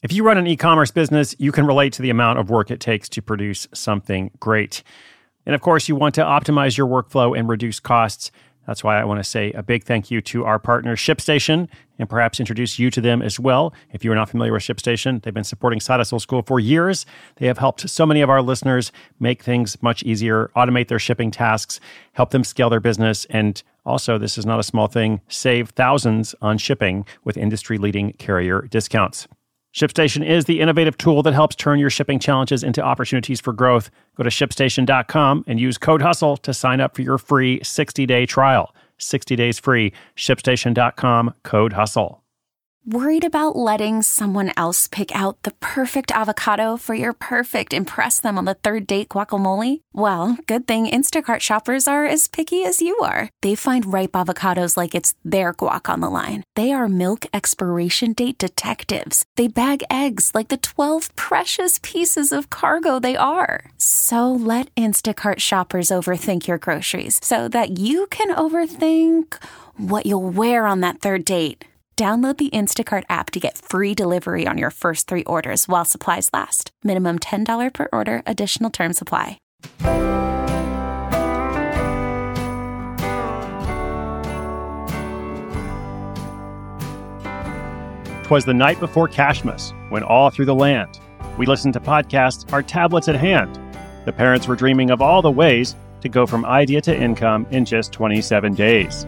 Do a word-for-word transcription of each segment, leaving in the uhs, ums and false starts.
If you run an e-commerce business, you can relate to the amount of work it takes to produce something great. And of course, you want to optimize your workflow and reduce costs. That's why I want to say a big thank you to our partner, ShipStation, and perhaps introduce you to them as well. If you are not familiar with ShipStation, they've been supporting Side Hustle School for years. They have helped so many of our listeners make things much easier, automate their shipping tasks, help them scale their business, and also, this is not a small thing, save thousands on shipping with industry-leading carrier discounts. ShipStation is the innovative tool that helps turn your shipping challenges into opportunities for growth. Go to ship station dot com and use code HUSTLE to sign up for your free sixty-day trial. sixty days free. ship station dot com, code HUSTLE. Worried about letting someone else pick out the perfect avocado for your perfect impress them on the third date guacamole? Well, good thing Instacart shoppers are as picky as you are. They find ripe avocados like it's their guac on the line. They are milk expiration date detectives. They bag eggs like the twelve precious pieces of cargo they are. So let Instacart shoppers overthink your groceries so that you can overthink what you'll wear on that third date. Download the Instacart app to get free delivery on your first three orders while supplies last. Minimum ten dollars per order. Additional terms apply. 'Twas the night before Cashmas, when all through the land we listened to podcasts, our tablets at hand. The parents were dreaming of all the ways to go from idea to income in just twenty-seven days.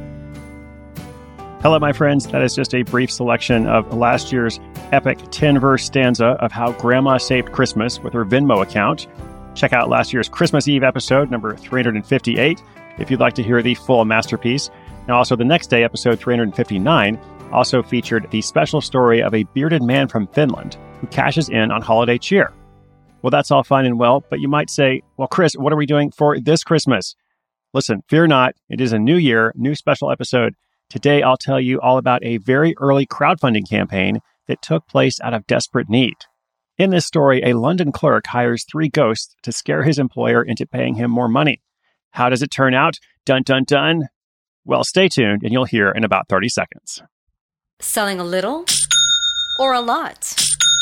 Hello, my friends. That is just a brief selection of last year's epic ten-verse stanza of how Grandma saved Christmas with her Venmo account. Check out last year's Christmas Eve episode, number three hundred fifty-eight, if you'd like to hear the full masterpiece. And also the next day, episode three hundred fifty-nine, also featured the special story of a bearded man from Finland who cashes in on holiday cheer. Well, that's all fine and well, but you might say, well, Chris, what are we doing for this Christmas? Listen, fear not. It is a new year, new special episode. Today, I'll tell you all about a very early crowdfunding campaign that took place out of desperate need. In this story, a London clerk hires three ghosts to scare his employer into paying him more money. How does it turn out? Dun, dun, dun. Well, stay tuned and you'll hear in about thirty seconds. Selling a little or a lot?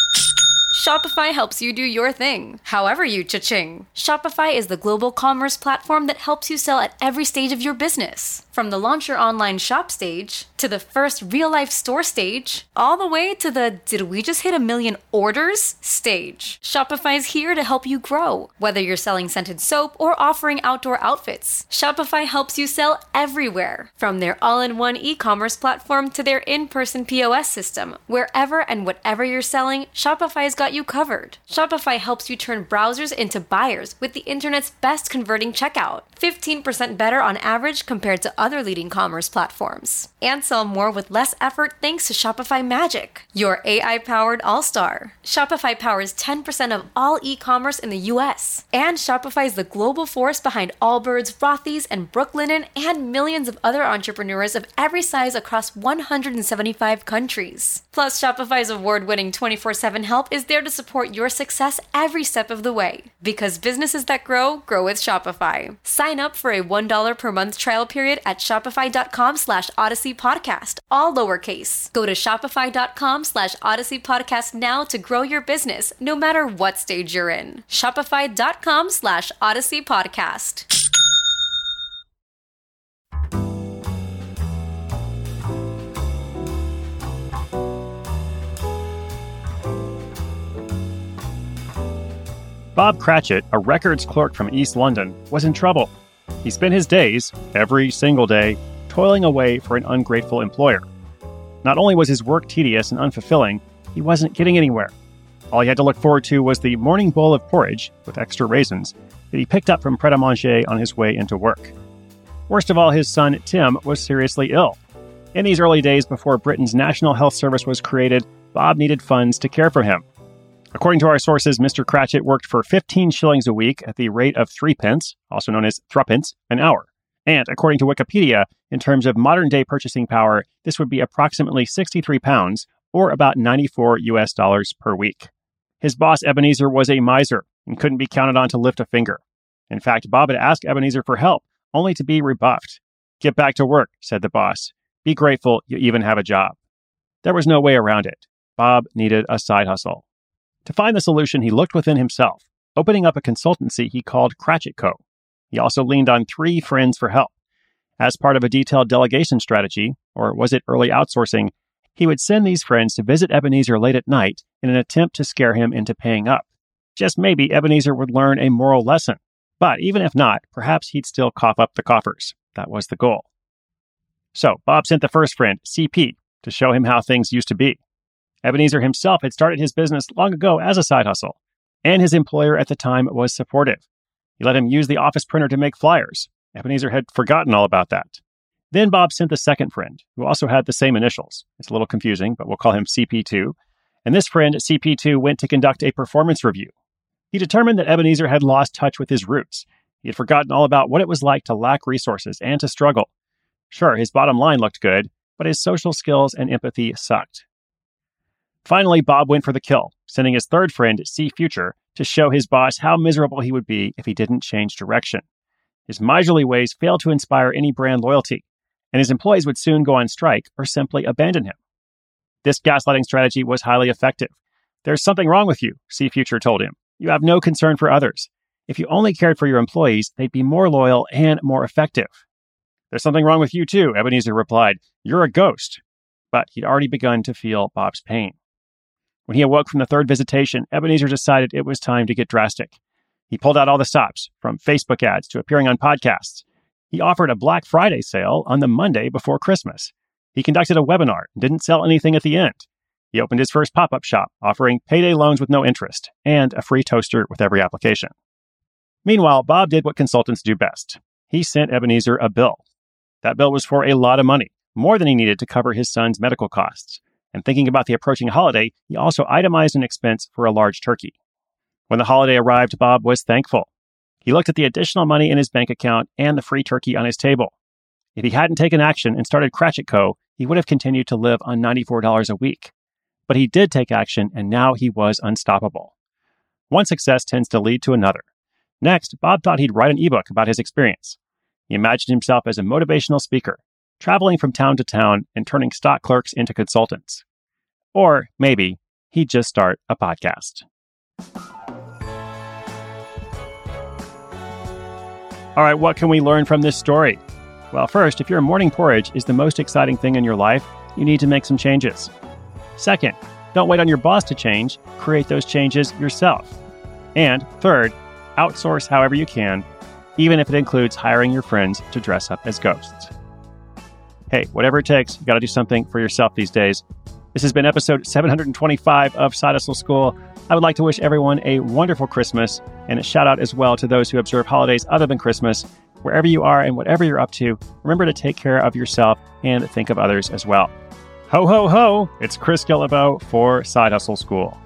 Shopify helps you do your thing, however you cha-ching. Shopify is the global commerce platform that helps you sell at every stage of your business. From the launch your online shop stage, to the first real-life store stage, all the way to the did we just hit a million orders stage. Shopify is here to help you grow. Whether you're selling scented soap or offering outdoor outfits, Shopify helps you sell everywhere. From their all-in-one e-commerce platform to their in-person P O S system, wherever and whatever you're selling, Shopify's got you covered. Shopify helps you turn browsers into buyers with the internet's best converting checkout, fifteen percent better on average compared to other leading commerce platforms. And sell more with less effort thanks to Shopify Magic, your A I-powered all-star. Shopify powers ten percent of all e-commerce in the U S. And Shopify is the global force behind Allbirds, Rothy's, and Brooklinen, and millions of other entrepreneurs of every size across one hundred seventy-five countries. Plus, Shopify's award-winning twenty-four seven help is there to support your success every step of the way. Because businesses that grow, grow with Shopify. Sign up for a one dollar per month trial period at shopify.com slash Odyssey Podcast, all lowercase. Go to shopify.com slash Odyssey Podcast now to grow your business, no matter what stage you're in. Shopify.com slash Odyssey Podcast. Bob Cratchit, a records clerk from East London, was in trouble. He spent his days, every single day, toiling away for an ungrateful employer. Not only was his work tedious and unfulfilling, he wasn't getting anywhere. All he had to look forward to was the morning bowl of porridge, with extra raisins, that he picked up from Pret-a-Manger on his way into work. Worst of all, his son, Tim, was seriously ill. In these early days before Britain's National Health Service was created, Bob needed funds to care for him. According to our sources, Mister Cratchit worked for fifteen shillings a week at the rate of three pence, also known as threepence, an hour. And according to Wikipedia, in terms of modern-day purchasing power, this would be approximately sixty-three pounds, or about ninety-four U S dollars per week. His boss, Ebenezer, was a miser and couldn't be counted on to lift a finger. In fact, Bob had asked Ebenezer for help, only to be rebuffed. "Get back to work," said the boss. "Be grateful you even have a job." There was no way around it. Bob needed a side hustle. To find the solution, he looked within himself, opening up a consultancy he called Cratchit Co. He also leaned on three friends for help. As part of a detailed delegation strategy, or was it early outsourcing, he would send these friends to visit Ebenezer late at night in an attempt to scare him into paying up. Just maybe Ebenezer would learn a moral lesson. But even if not, perhaps he'd still cough up the coffers. That was the goal. So Bob sent the first friend, C P, to show him how things used to be. Ebenezer himself had started his business long ago as a side hustle, and his employer at the time was supportive. He let him use the office printer to make flyers. Ebenezer had forgotten all about that. Then Bob sent the second friend, who also had the same initials. It's a little confusing, but we'll call him C P two. And this friend, C P two, went to conduct a performance review. He determined that Ebenezer had lost touch with his roots. He had forgotten all about what it was like to lack resources and to struggle. Sure, his bottom line looked good, but his social skills and empathy sucked. Finally, Bob went for the kill, sending his third friend, C Future, to show his boss how miserable he would be if he didn't change direction. His miserly ways failed to inspire any brand loyalty, and his employees would soon go on strike or simply abandon him. This gaslighting strategy was highly effective. There's something wrong with you, C Future told him. You have no concern for others. If you only cared for your employees, they'd be more loyal and more effective. There's something wrong with you too, Ebenezer replied. You're a ghost. But he'd already begun to feel Bob's pain. When he awoke from the third visitation, Ebenezer decided it was time to get drastic. He pulled out all the stops, from Facebook ads to appearing on podcasts. He offered a Black Friday sale on the Monday before Christmas. He conducted a webinar and didn't sell anything at the end. He opened his first pop-up shop, offering payday loans with no interest and a free toaster with every application. Meanwhile, Bob did what consultants do best. He sent Ebenezer a bill. That bill was for a lot of money, more than he needed to cover his son's medical costs. And thinking about the approaching holiday, he also itemized an expense for a large turkey. When the holiday arrived, Bob was thankful. He looked at the additional money in his bank account and the free turkey on his table. If he hadn't taken action and started Cratchit Co., he would have continued to live on ninety-four dollars a week. But he did take action, and now he was unstoppable. One success tends to lead to another. Next, Bob thought he'd write an ebook about his experience. He imagined himself as a motivational speaker, traveling from town to town and turning stock clerks into consultants. Or maybe he'd just start a podcast. All right, what can we learn from this story? Well, first, if your morning porridge is the most exciting thing in your life, you need to make some changes. Second, don't wait on your boss to change. Create those changes yourself. And third, outsource however you can, even if it includes hiring your friends to dress up as ghosts. Hey, whatever it takes, you got to do something for yourself these days. This has been episode seven hundred twenty-five of Side Hustle School. I would like to wish everyone a wonderful Christmas and a shout out as well to those who observe holidays other than Christmas. Wherever you are and whatever you're up to, remember to take care of yourself and think of others as well. Ho, ho, ho! It's Chris Guillebeau for Side Hustle School.